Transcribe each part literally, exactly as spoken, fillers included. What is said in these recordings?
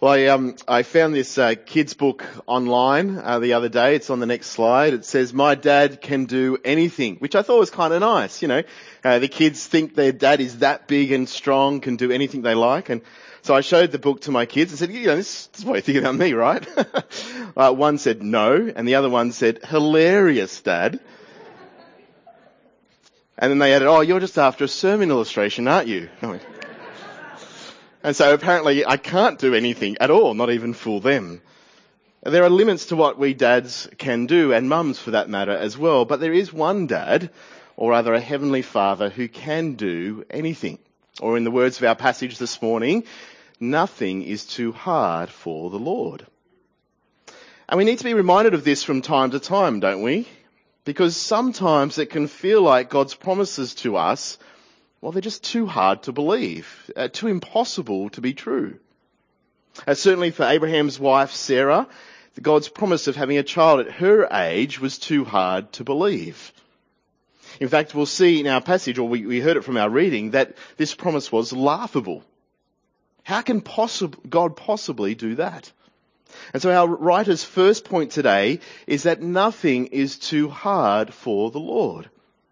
Well, I, um, I found this uh, kids book online uh, the other day. It's on the next slide. It says, "My dad can do anything," which I thought was kind of nice. You know, uh, the kids think their dad is that big and strong, can do anything they like. And so I showed the book to my kids and said, "You know, this, this is what you think about me, right?" uh, one said no, and the other one said, "Hilarious, Dad." And then they added, "Oh, you're just after a sermon illustration, aren't you?" I went, And so apparently I can't do anything at all, not even fool them. There are limits to what we dads can do, and mums for that matter as well. But there is one dad, or rather a heavenly father, who can do anything. Or in the words of our passage this morning, nothing is too hard for the Lord. And we need to be reminded of this from time to time, don't we? Because sometimes it can feel like God's promises to us, well, they're just too hard to believe, uh, too impossible to be true. Uh, certainly for Abraham's wife, Sarah, God's promise of having a child at her age was too hard to believe. In fact, we'll see in our passage, or we, we heard it from our reading, that this promise was laughable. How can possi- God possibly do that? And so our writer's first point today is that nothing is too hard for the Lord.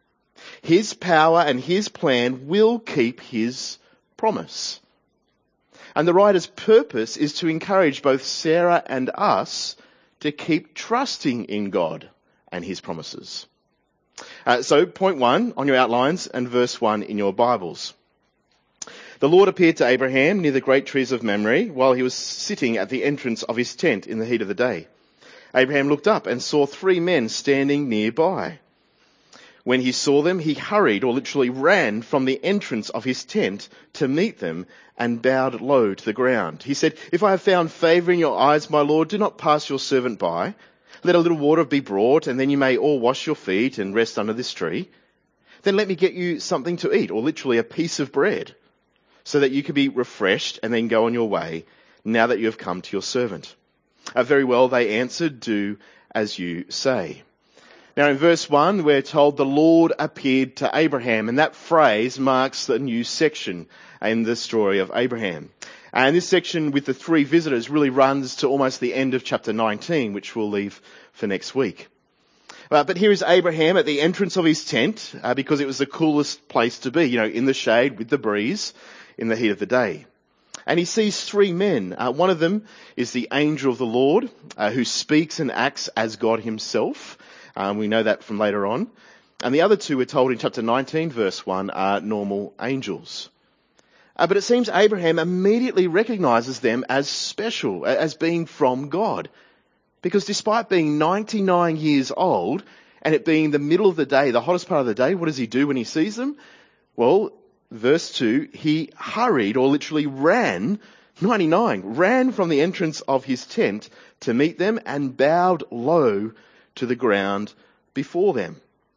His power and his plan will keep his promise. And the writer's purpose is to encourage both Sarah and us to keep trusting in God and his promises. Uh, so point one on your outlines and verse one in your Bibles. The Lord appeared to Abraham near the great trees of Mamre while he was sitting at the entrance of his tent in the heat of the day. Abraham looked up and saw three men standing nearby. When he saw them, he hurried, or literally ran, from the entrance of his tent to meet them and bowed low to the ground. He said, "If I have found favour in your eyes, my Lord, do not pass your servant by. Let a little water be brought, and then you may all wash your feet and rest under this tree. Then let me get you something to eat," or literally a piece of bread, "so that you can be refreshed and then go on your way, now that you have come to your servant." Uh, very well, they answered, "Do as you say." Now in verse one, we're told the Lord appeared to Abraham, and that phrase marks the new section in the story of Abraham. And this section with the three visitors really runs to almost the end of chapter nineteen, which we'll leave for next week. Uh, but here is Abraham at the entrance of his tent, uh, because it was the coolest place to be, you know, in the shade with the breeze in the heat of the day. And he sees three men. Uh, one of them is the angel of the Lord, uh, who speaks and acts as God himself. Um, we know that from later on. And the other two, we're told in chapter nineteen, verse one, are normal angels. Uh, but it seems Abraham immediately recognises them as special, as being from God. Because despite being ninety-nine years old, and it being the middle of the day, the hottest part of the day, what does he do when he sees them? Well, verse two, he hurried, or literally ran, ninety-nine, ran from the entrance of his tent to meet them and bowed low to the ground before them.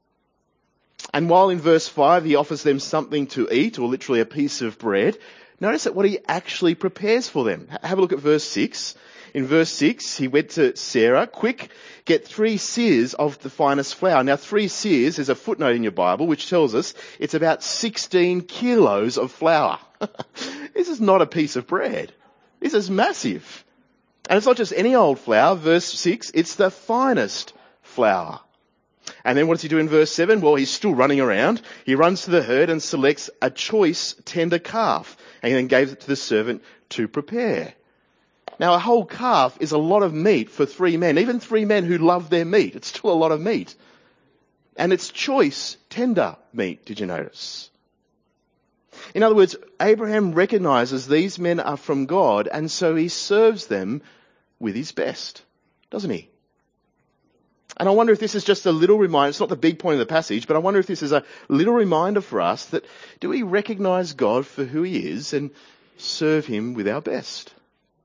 And while in verse five he offers them something to eat, or literally a piece of bread, notice that what he actually prepares for them. Have a look at verse six. In verse six, he went to Sarah, "Quick, get three seahs of the finest flour." Now three seahs is a footnote in your Bible which tells us it's about sixteen kilos of flour. This is not a piece of bread. This is massive. And it's not just any old flour. Verse six, it's the finest flour. And then what does he do in verse seven? Well, he's still running around. He runs to the herd and selects a choice tender calf, and he then gave it to the servant to prepare. Now, a whole calf is a lot of meat for three men, even three men who love their meat. It's still a lot of meat. And it's choice tender meat, did you notice? In other words, Abraham recognises these men are from God, and so he serves them with his best, doesn't he? And I wonder if this is just a little reminder, it's not the big point of the passage, but I wonder if this is a little reminder for us that do we recognise God for who he is and serve him with our best?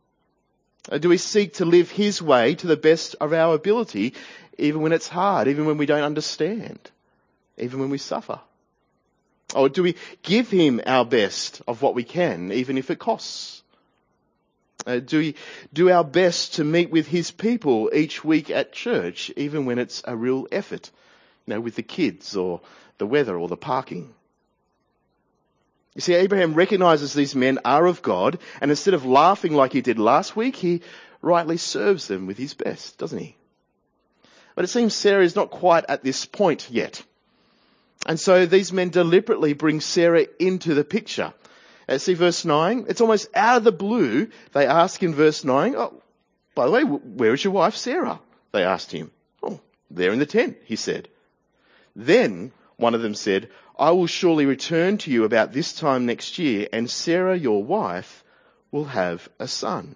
Or do we seek to live his way to the best of our ability, even when it's hard, even when we don't understand, even when we suffer? Or do we give him our best of what we can, even if it costs? Uh, do we do our best to meet with his people each week at church, even when it's a real effort, you know, with the kids or the weather or the parking? You see, Abraham recognizes these men are of God, and instead of laughing like he did last week, he rightly serves them with his best, doesn't he? But it seems Sarah is not quite at this point yet. And so these men deliberately bring Sarah into the picture. Uh, see verse nine? It's almost out of the blue. They ask in verse nine, oh, by the way, where is your wife Sarah? They asked him. Oh, there in the tent, he said. Then one of them said, I will surely return to you about this time next year, and Sarah, your wife, will have a son.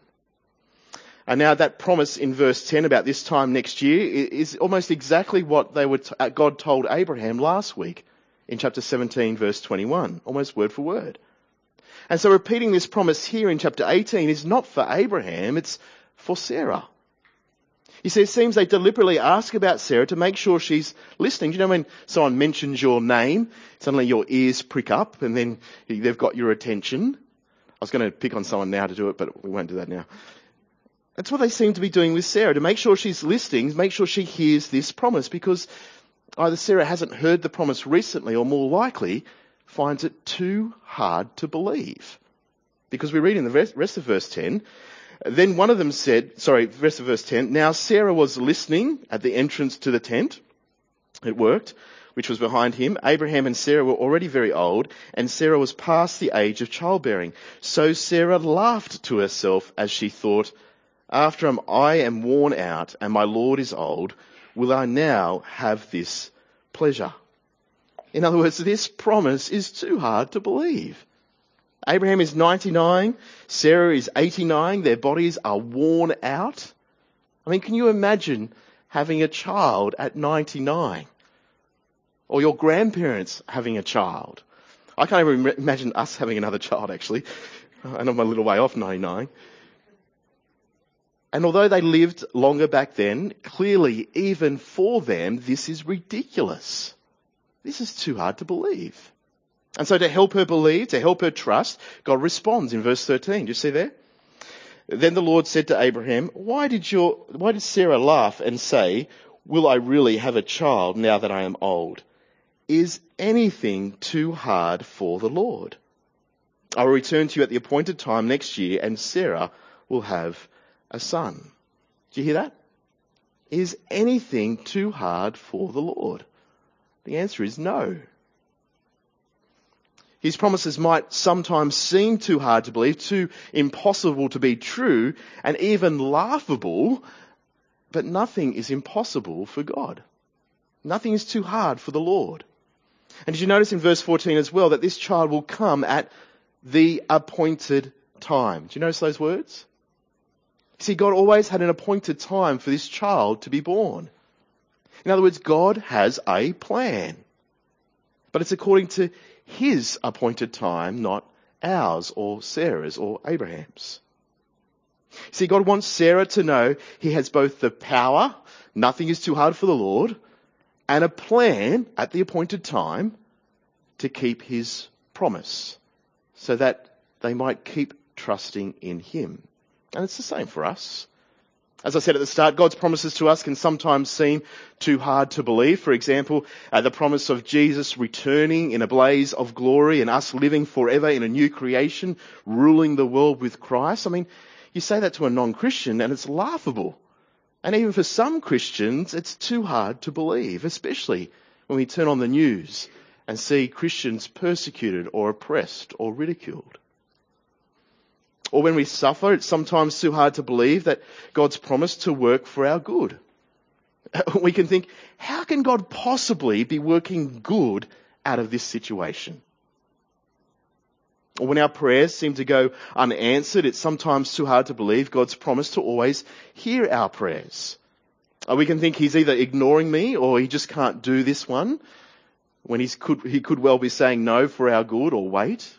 And now that promise in verse ten about this time next year is almost exactly what they were t- God told Abraham last week in chapter seventeen, verse twenty-one, almost word for word. And so repeating this promise here in chapter eighteen is not for Abraham, it's for Sarah. You see, it seems they deliberately ask about Sarah to make sure she's listening. Do you know when someone mentions your name, suddenly your ears prick up and then they've got your attention? I was going to pick on someone now to do it, but we won't do that now. That's what they seem to be doing with Sarah, to make sure she's listening, make sure she hears this promise, because either Sarah hasn't heard the promise recently or more likely finds it too hard to believe. Because we read in the rest of verse ten, then one of them said, sorry, rest of verse ten, now Sarah was listening at the entrance to the tent. It worked, which was behind him. Abraham and Sarah were already very old, and Sarah was past the age of childbearing. So Sarah laughed to herself as she thought, after I am worn out and my Lord is old, will I now have this pleasure? In other words, this promise is too hard to believe. Abraham is ninety-nine, Sarah is eighty-nine, their bodies are worn out. I mean, can you imagine having a child at ninety-nine? Or your grandparents having a child? I can't even imagine us having another child, actually. And I'm a little way off ninety-nine. And although they lived longer back then, clearly even for them, this is ridiculous. This is too hard to believe. And so to help her believe, to help her trust, God responds in verse thirteen. Do you see there? Then the Lord said to Abraham, why did your, why did Sarah laugh and say, will I really have a child now that I am old? Is anything too hard for the Lord? I will return to you at the appointed time next year, and Sarah will have a son. Do you hear that? Is anything too hard for the Lord? The answer is no. His promises might sometimes seem too hard to believe, too impossible to be true, and even laughable, but nothing is impossible for God. Nothing is too hard for the Lord. And did you notice in verse fourteen as well that this child will come at the appointed time? Do you notice those words? See, God always had an appointed time for this child to be born. In other words, God has a plan. But it's according to his appointed time, not ours or Sarah's or Abraham's. See, God wants Sarah to know he has both the power, nothing is too hard for the Lord, and a plan at the appointed time to keep his promise so that they might keep trusting in him. And it's the same for us. As I said at the start, God's promises to us can sometimes seem too hard to believe. For example, uh, the promise of Jesus returning in a blaze of glory and us living forever in a new creation, ruling the world with Christ. I mean, you say that to a non-Christian and it's laughable. And even for some Christians, it's too hard to believe, especially when we turn on the news and see Christians persecuted or oppressed or ridiculed. Or when we suffer, it's sometimes too hard to believe that God's promised to work for our good. We can think, how can God possibly be working good out of this situation? Or when our prayers seem to go unanswered, it's sometimes too hard to believe God's promise to always hear our prayers. Or we can think he's either ignoring me or he just can't do this one, when he's could, he could well be saying no for our good or wait.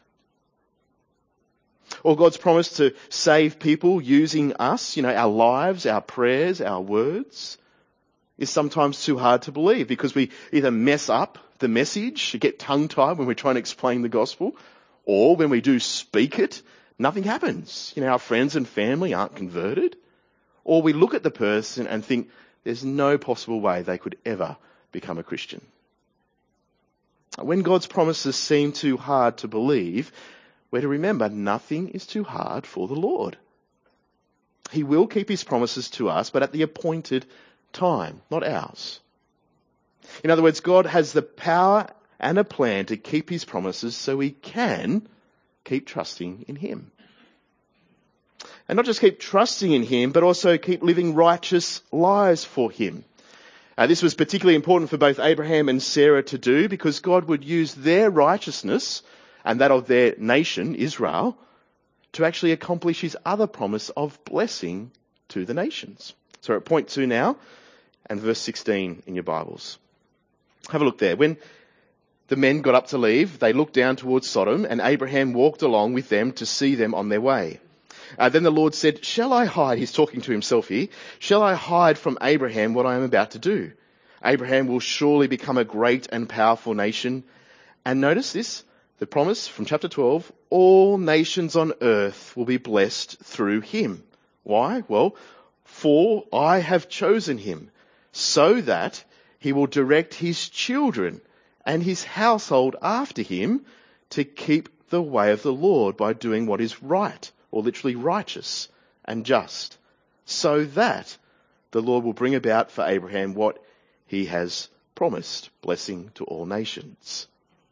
Or God's promise to save people using us, you know, our lives, our prayers, our words, is sometimes too hard to believe because we either mess up the message, get tongue-tied when we're trying to explain the gospel, or when we do speak it, nothing happens. You know, our friends and family aren't converted. Or we look at the person and think there's no possible way they could ever become a Christian. When God's promises seem too hard to believe, we're to remember nothing is too hard for the Lord. He will keep his promises to us, but at the appointed time, not ours. In other words, God has the power and a plan to keep his promises so we can keep trusting in him. And not just keep trusting in him, but also keep living righteous lives for him. Uh, this was particularly important for both Abraham and Sarah to do because God would use their righteousness and that of their nation, Israel, to actually accomplish his other promise of blessing to the nations. So we're at point two now, and verse sixteen in your Bibles. Have a look there. When the men got up to leave, they looked down towards Sodom, and Abraham walked along with them to see them on their way. Uh, then the Lord said, shall I hide, he's talking to himself here, shall I hide from Abraham what I am about to do? Abraham will surely become a great and powerful nation. And notice this, the promise from chapter twelve, all nations on earth will be blessed through him. Why? Well, for I have chosen him so that he will direct his children and his household after him to keep the way of the Lord by doing what is right, or literally righteous and just, so that the Lord will bring about for Abraham what he has promised, blessing to all nations.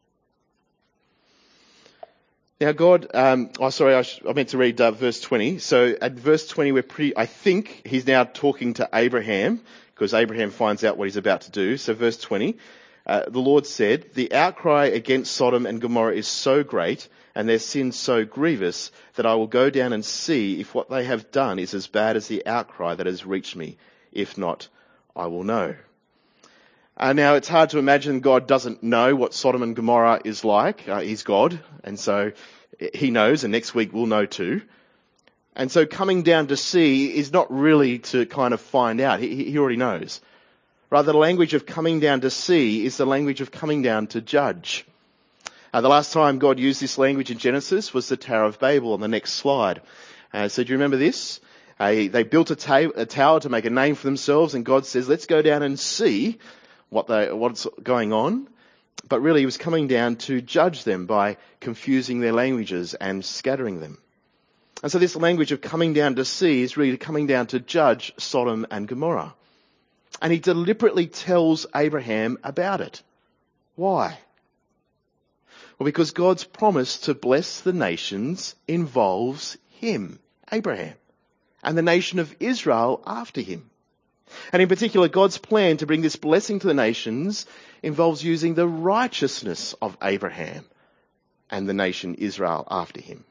Now God, um, oh sorry, I, sh- I meant to read uh, verse twenty. So at verse twenty, we're pretty, I think he's now talking to Abraham, because Abraham finds out what he's about to do. So verse twenty, uh, the Lord said, the outcry against Sodom and Gomorrah is so great and their sin so grievous that I will go down and see if what they have done is as bad as the outcry that has reached me. If not, I will know. Uh, now, it's hard to imagine God doesn't know what Sodom and Gomorrah is like. Uh, he's God, and so he knows, and next week we'll know too. And so coming down to see is not really to kind of find out. He, he already knows. Rather, the language of coming down to see is the language of coming down to judge. Uh, the last time God used this language in Genesis was the Tower of Babel on the next slide. Uh, so do you remember this? Uh, they built a, ta- a tower to make a name for themselves, and God says, let's go down and see what they, what's going on. But really he was coming down to judge them by confusing their languages and scattering them. And so this language of coming down to see is really coming down to judge Sodom and Gomorrah. And he deliberately tells Abraham about it. Why? Well, because God's promise to bless the nations involves him, Abraham, and the nation of Israel after him. And in particular, God's plan to bring this blessing to the nations involves using the righteousness of Abraham and the nation Israel after him.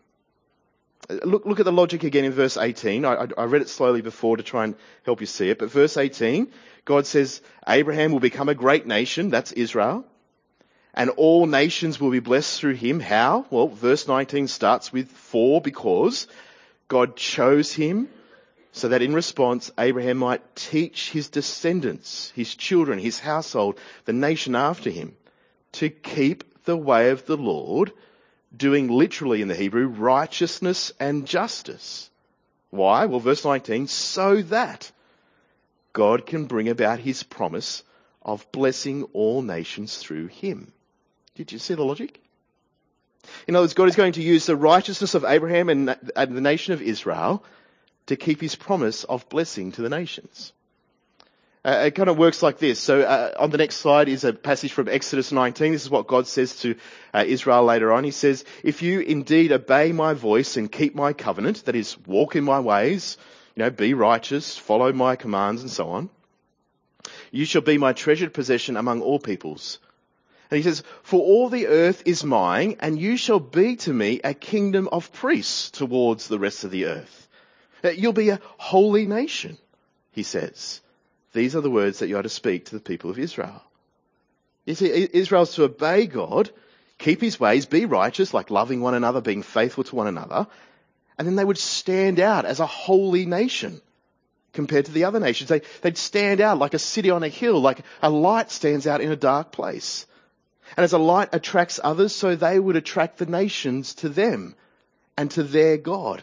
Look, look at the logic again in verse eighteen. I, I read it slowly before to try and help you see it. But verse eighteen, God says, Abraham will become a great nation, that's Israel, and all nations will be blessed through him. How? Well, verse nineteen starts with for, because God chose him so that in response, Abraham might teach his descendants, his children, his household, the nation after him, to keep the way of the Lord, doing literally in the Hebrew, righteousness and justice. Why? Well, verse nineteen, so that God can bring about his promise of blessing all nations through him. Did you see the logic? In other words, God is going to use the righteousness of Abraham and the nation of Israel to keep his promise of blessing to the nations. Uh, it kind of works like this. So uh, on the next slide is a passage from Exodus nineteen. This is what God says to uh, Israel later on. He says, if you indeed obey my voice and keep my covenant, that is, walk in my ways, you know, be righteous, follow my commands and so on, you shall be my treasured possession among all peoples. And he says, for all the earth is mine, and you shall be to me a kingdom of priests towards the rest of the earth. You'll be a holy nation, he says. These are the words that you are to speak to the people of Israel. You see, Israel's to obey God, keep his ways, be righteous, like loving one another, being faithful to one another, and then they would stand out as a holy nation compared to the other nations. They, they'd stand out like a city on a hill, like a light stands out in a dark place. And as a light attracts others, so they would attract the nations to them and to their God.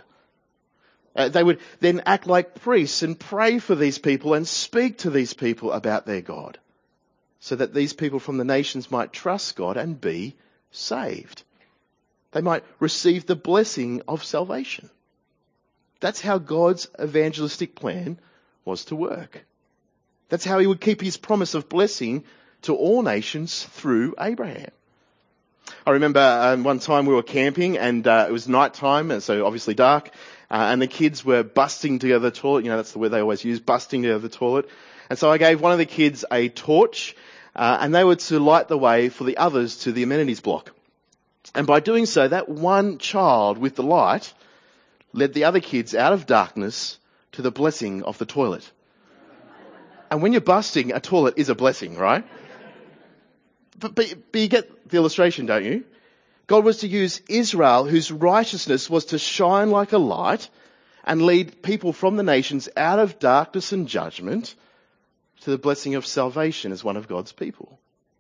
Uh, they would then act like priests and pray for these people and speak to these people about their God. so that these people from the nations might trust God and be saved. They might receive the blessing of salvation. That's how God's evangelistic plan was to work. That's how he would keep his promise of blessing to all nations through Abraham. I remember um, one time we were camping and uh, it was night time, and so obviously dark, uh, and the kids were busting together the toilet. You know, that's the word they always use, busting together the toilet. And so I gave one of the kids a torch, uh, and they were to light the way for the others to the amenities block. And by doing so, that one child with the light led the other kids out of darkness to the blessing of the toilet. And when you're busting, a toilet is a blessing, right? But, but, but you get the illustration, don't you? God was to use Israel, whose righteousness was to shine like a light and lead people from the nations out of darkness and judgment to the blessing of salvation as one of God's people.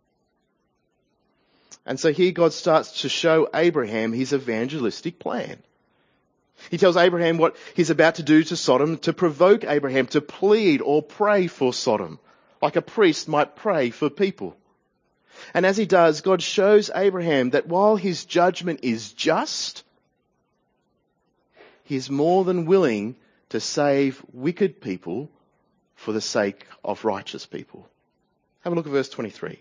And so here God starts to show Abraham his evangelistic plan. He tells Abraham what he's about to do to Sodom, to provoke Abraham to plead or pray for Sodom, like a priest might pray for people. And as he does, God shows Abraham that while his judgment is just, he is more than willing to save wicked people for the sake of righteous people. Have a look at verse twenty-three.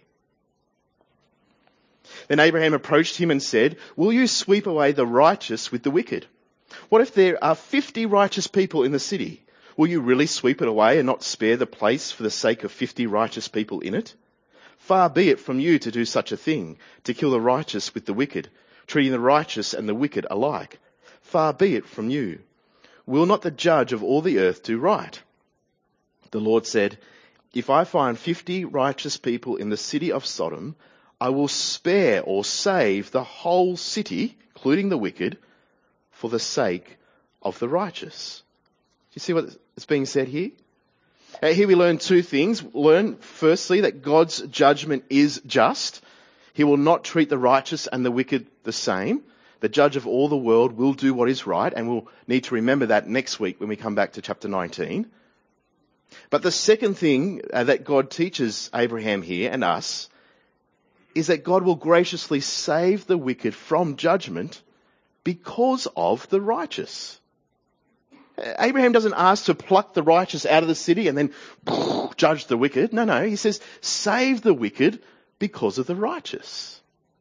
Then Abraham approached him and said, "Will you sweep away the righteous with the wicked? What if there are fifty righteous people in the city? Will you really sweep it away and not spare the place for the sake of fifty righteous people in it? Far be it from you to do such a thing, to kill the righteous with the wicked, treating the righteous and the wicked alike. Far be it from you. Will not the judge of all the earth do right?" The Lord said, "If I find fifty righteous people in the city of Sodom, I will spare or save the whole city, including the wicked, for the sake of the righteous." Do you see what is being said here? Uh, here we learn two things. Learn, firstly, that God's judgment is just. He will not treat the righteous and the wicked the same. The judge of all the world will do what is right, and we'll need to remember that next week when we come back to chapter nineteen. But the second thing uh, that God teaches Abraham here and us is that God will graciously save the wicked from judgment because of the righteous. Abraham doesn't ask to pluck the righteous out of the city and then judge the wicked. No, no. He says, save the wicked because of the righteous.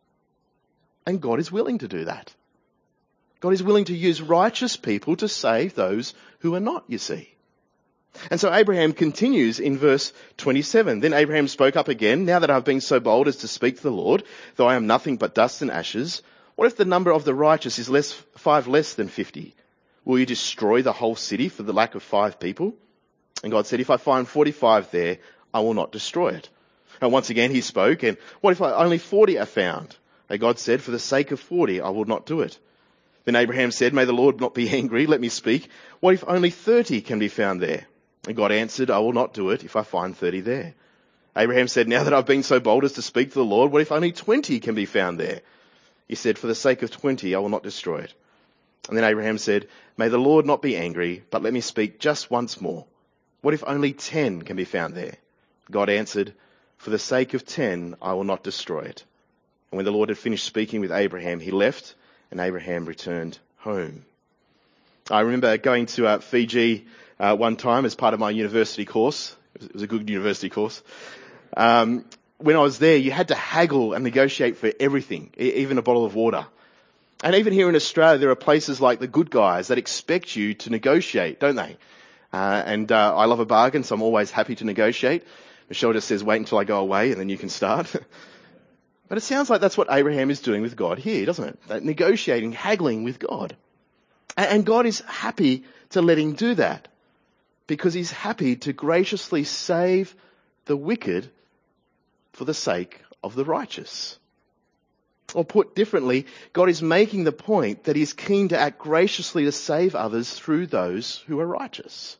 And God is willing to do that. God is willing to use righteous people to save those who are not, you see. And so Abraham continues in verse twenty-seven. Then Abraham spoke up again, "Now that I've been so bold as to speak to the Lord, though I am nothing but dust and ashes, what if the number of the righteous is less, five less than fifty? Will you destroy the whole city for the lack of five people?" And God said, "If I find forty-five there, I will not destroy it." And once again he spoke, "And what if only forty are found?" And God said, "For the sake of forty, I will not do it." Then Abraham said, "May the Lord not be angry, let me speak. What if only thirty can be found there?" And God answered, "I will not do it if I find thirty there." Abraham said, "Now that I've been so bold as to speak to the Lord, what if only twenty can be found there?" He said, "For the sake of twenty, I will not destroy it." And then Abraham said, "May the Lord not be angry, but let me speak just once more. What if only ten can be found there?" God answered, "For the sake of ten, I will not destroy it." And when the Lord had finished speaking with Abraham, he left, and Abraham returned home. I remember going to uh, Fiji uh, one time as part of my university course. It was, it was a good university course. Um, when I was there, you had to haggle and negotiate for everything, e- even a bottle of water. And even here in Australia, there are places like the Good Guys that expect you to negotiate, don't they? Uh, and uh, I love a bargain, so I'm always happy to negotiate. Michelle just says, "Wait until I go away and then you can start." But it sounds like that's what Abraham is doing with God here, doesn't it? That negotiating, haggling with God. And, and God is happy to let him do that because he's happy to graciously save the wicked for the sake of the righteous. Or put differently, God is making the point that he's keen to act graciously to save others through those who are righteous.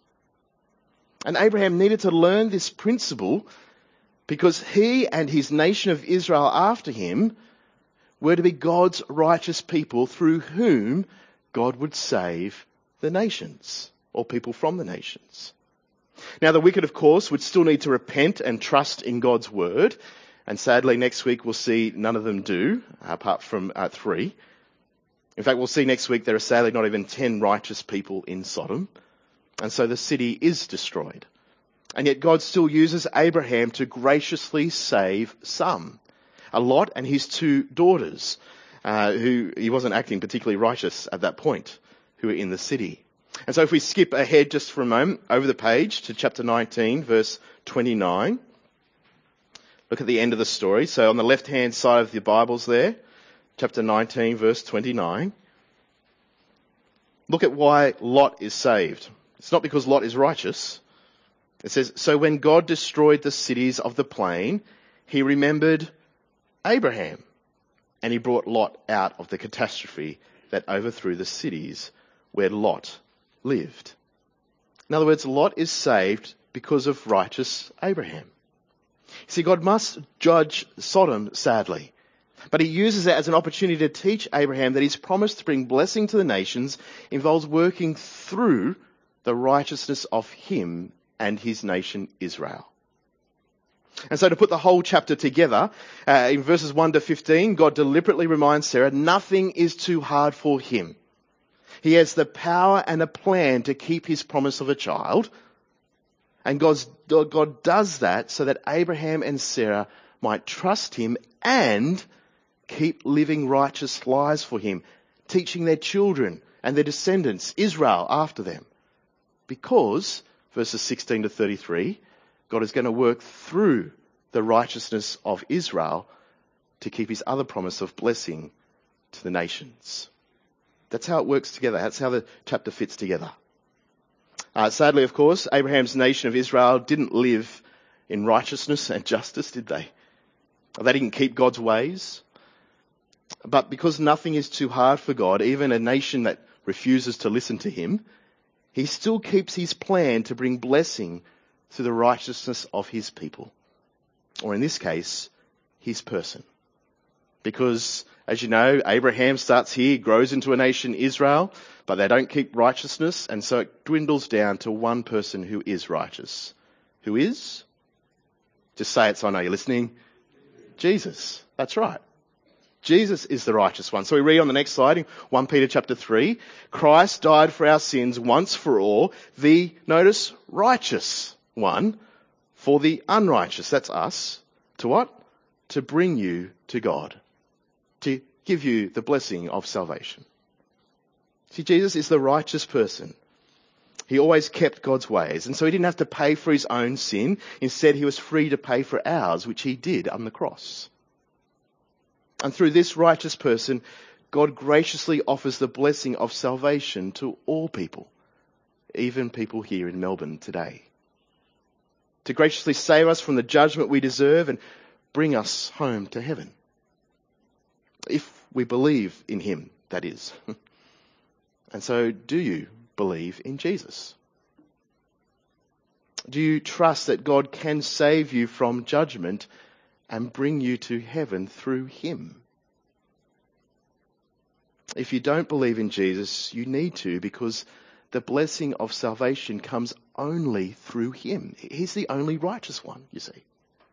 And Abraham needed to learn this principle because he and his nation of Israel after him were to be God's righteous people through whom God would save the nations, or people from the nations. Now the wicked, of course, would still need to repent and trust in God's word, And sadly, next week we'll see none of them do, apart from uh, three. In fact, we'll see next week there are sadly not even ten righteous people in Sodom. And so the city is destroyed. And yet God still uses Abraham to graciously save some. Lot and his two daughters, uh, who he wasn't acting particularly righteous at that point, who were in the city. And so if we skip ahead just for a moment over the page to chapter nineteen, verse twenty-nine. Look at the end of the story. So on the left-hand side of the Bibles there, chapter nineteen, verse twenty-nine. Look at why Lot is saved. It's not because Lot is righteous. It says, so when God destroyed the cities of the plain, he remembered Abraham, and he brought Lot out of the catastrophe that overthrew the cities where Lot lived. In other words, Lot is saved because of righteous Abraham. See, God must judge Sodom, sadly, but he uses it as an opportunity to teach Abraham that his promise to bring blessing to the nations involves working through the righteousness of him and his nation Israel. And so to put the whole chapter together, uh, in verses one to fifteen, God deliberately reminds Sarah nothing is too hard for him. He has the power and a plan to keep his promise of a child. And God's, God does that so that Abraham and Sarah might trust him and keep living righteous lives for him, teaching their children and their descendants, Israel, after them. Because, verses sixteen to thirty-three, God is going to work through the righteousness of Israel to keep his other promise of blessing to the nations. That's how it works together. That's how the chapter fits together. Uh, sadly, of course, Abraham's nation of Israel didn't live in righteousness and justice, did they? They didn't keep God's ways. But because nothing is too hard for God, even a nation that refuses to listen to him, he still keeps his plan to bring blessing to the righteousness of his people. Or in this case, his person. Because, as you know, Abraham starts here, grows into a nation, Israel, but they don't keep righteousness, and so it dwindles down to one person who is righteous. Who is? Just say it so I know you're listening. Jesus. That's right. Jesus is the righteous one. So we read on the next slide in First Peter chapter three, Christ died for our sins once for all, the, notice, righteous one for the unrighteous. That's us. To what? To bring you to God. To give you the blessing of salvation. See, Jesus is the righteous person. He always kept God's ways, and so he didn't have to pay for his own sin. Instead, he was free to pay for ours, which he did on the cross. And through this righteous person, God graciously offers the blessing of salvation to all people, even people here in Melbourne today. To graciously save us from the judgment we deserve and bring us home to heaven. If we believe in him, that is. And so, do you believe in Jesus? Do you trust that God can save you from judgment and bring you to heaven through him? If you don't believe in Jesus, you need to, because the blessing of salvation comes only through him. He's the only righteous one, you see.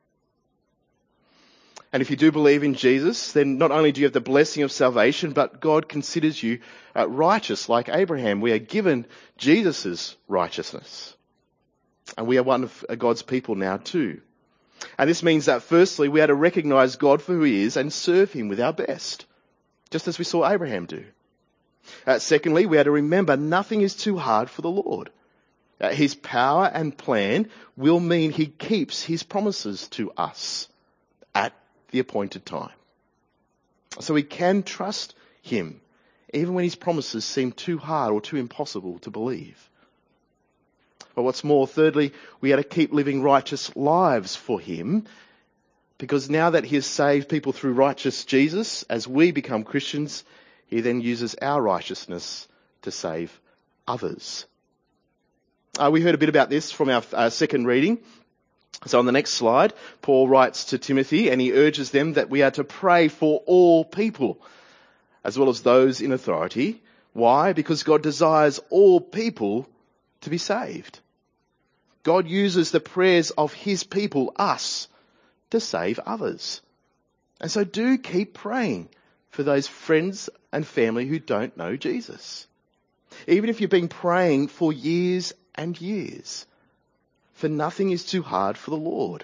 And if you do believe in Jesus, then not only do you have the blessing of salvation, but God considers you uh, righteous like Abraham. We are given Jesus' righteousness. And we are one of God's people now too. And this means that firstly, we are to recognize God for who he is and serve him with our best, just as we saw Abraham do. Uh, secondly, we are to remember nothing is too hard for the Lord. Uh, his power and plan will mean he keeps his promises to us at the appointed time. So we can trust him, even when his promises seem too hard or too impossible to believe. But what's more, thirdly, we are to keep living righteous lives for him, because now that he has saved people through righteous Jesus, as we become Christians, he then uses our righteousness to save others. Uh, we heard a bit about this from our uh, second reading. So on the next slide, Paul writes to Timothy and he urges them that we are to pray for all people, as well as those in authority. Why? Because God desires all people to be saved. God uses the prayers of his people, us, to save others. And so do keep praying for those friends and family who don't know Jesus. Even if you've been praying for years and years, for nothing is too hard for the Lord.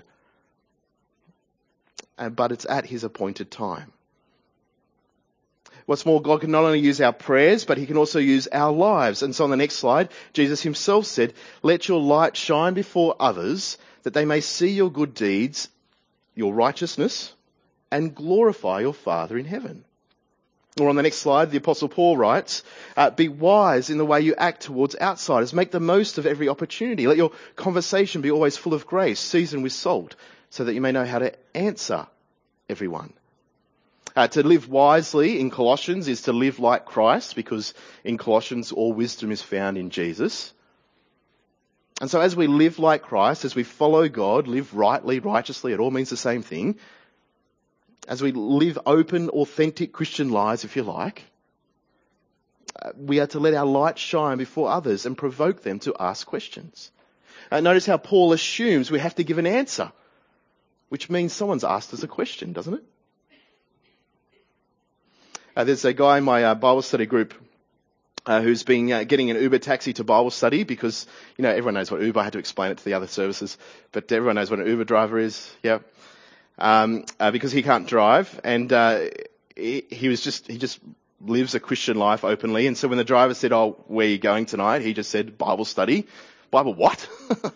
Uh, but it's at his appointed time. What's more, God can not only use our prayers, but he can also use our lives. And so on the next slide, Jesus himself said, "Let your light shine before others, that they may see your good deeds, your righteousness, and glorify your Father in heaven." Or on the next slide, the Apostle Paul writes, uh, "Be wise in the way you act towards outsiders. Make the most of every opportunity. Let your conversation be always full of grace, seasoned with salt, so that you may know how to answer everyone." Uh, to live wisely in Colossians is to live like Christ, because in Colossians all wisdom is found in Jesus. And so as we live like Christ, as we follow God, live rightly, righteously, it all means the same thing. As we live open, authentic Christian lives, if you like, uh, we are to let our light shine before others and provoke them to ask questions. Uh, notice how Paul assumes we have to give an answer, which means someone's asked us a question, doesn't it? Uh, there's a guy in my uh, Bible study group uh, who's been uh, getting an Uber taxi to Bible study because, you know, everyone knows what Uber, I had to explain it to the other services, but everyone knows what an Uber driver is, yeah. Um, uh, because he can't drive, and uh, he, he was just, he just lives a Christian life openly, and so when the driver said, "Oh, where are you going tonight?" he just said, "Bible study." Bible what?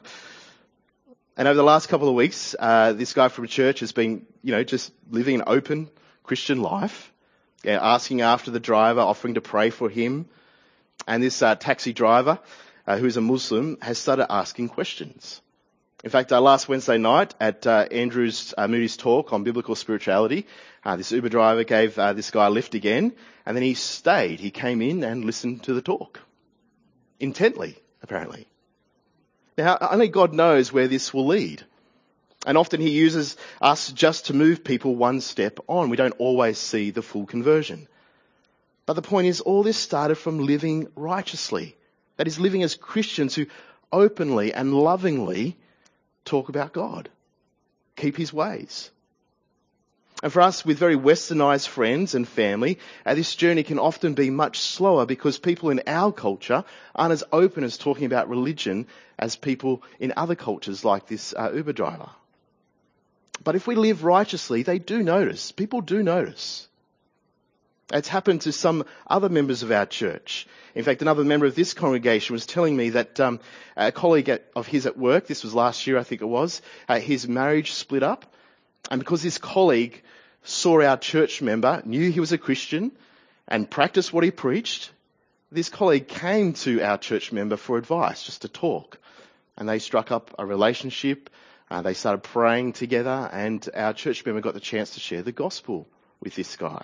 And over the last couple of weeks, uh, this guy from church has been, you know, just living an open Christian life. Yeah, asking after the driver, offering to pray for him. And this uh, taxi driver, uh, who is a Muslim, has started asking questions. In fact, uh, last Wednesday night at uh, Andrew's uh, Moody's talk on biblical spirituality, uh, this Uber driver gave uh, this guy a lift again, and then he stayed. He came in and listened to the talk. Intently, apparently. Now, only God knows where this will lead. And often he uses us just to move people one step on. We don't always see the full conversion. But the point is, all this started from living righteously. That is, living as Christians who openly and lovingly talk about God, keep his ways. And for us with very westernized friends and family, uh, this journey can often be much slower because people in our culture aren't as open as talking about religion as people in other cultures like this uh, Uber driver. But if we live righteously, they do notice. People do notice. It's happened to some other members of our church. In fact, another member of this congregation was telling me that um, a colleague at, of his at work, this was last year I think it was, uh, his marriage split up. And because this colleague saw our church member, knew he was a Christian and practiced what he preached, this colleague came to our church member for advice, just to talk. And they struck up a relationship. Uh, they started praying together, and our church member got the chance to share the gospel with this guy.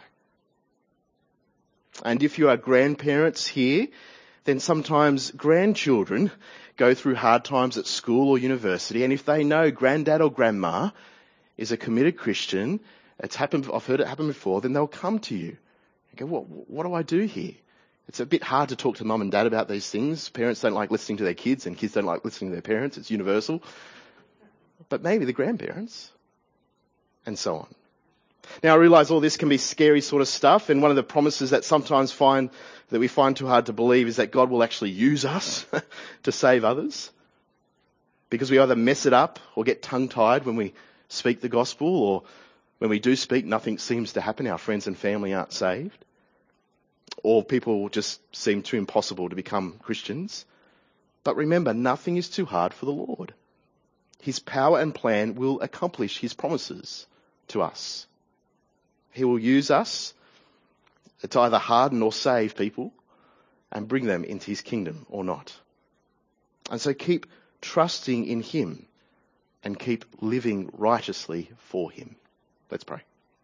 And if you are grandparents here, then sometimes grandchildren go through hard times at school or university, and if they know granddad or grandma is a committed Christian, it's happened, I've heard it happen before, then they'll come to you and go, what, what do I do here? It's a bit hard to talk to mum and dad about these things. Parents don't like listening to their kids, and kids don't like listening to their parents. It's universal. But maybe the grandparents, and so on. Now, I realise all this can be scary sort of stuff, and one of the promises that sometimes find that we find too hard to believe is that God will actually use us to save others, because we either mess it up or get tongue-tied when we speak the gospel, or when we do speak, nothing seems to happen. Our friends and family aren't saved, or people just seem too impossible to become Christians. But remember, nothing is too hard for the Lord. His power and plan will accomplish his promises to us. He will use us to either harden or save people and bring them into his kingdom or not. And so keep trusting in him and keep living righteously for him. Let's pray.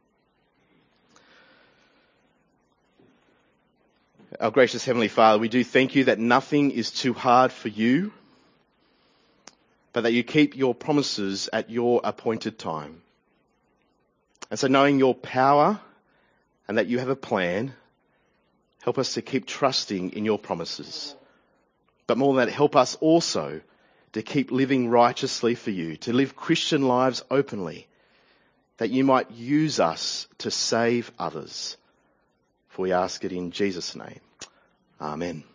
Our gracious Heavenly Father, we do thank you that nothing is too hard for you, but that you keep your promises at your appointed time. And so knowing your power and that you have a plan, help us to keep trusting in your promises. But more than that, help us also to keep living righteously for you, to live Christian lives openly, that you might use us to save others. For we ask it in Jesus' name. Amen.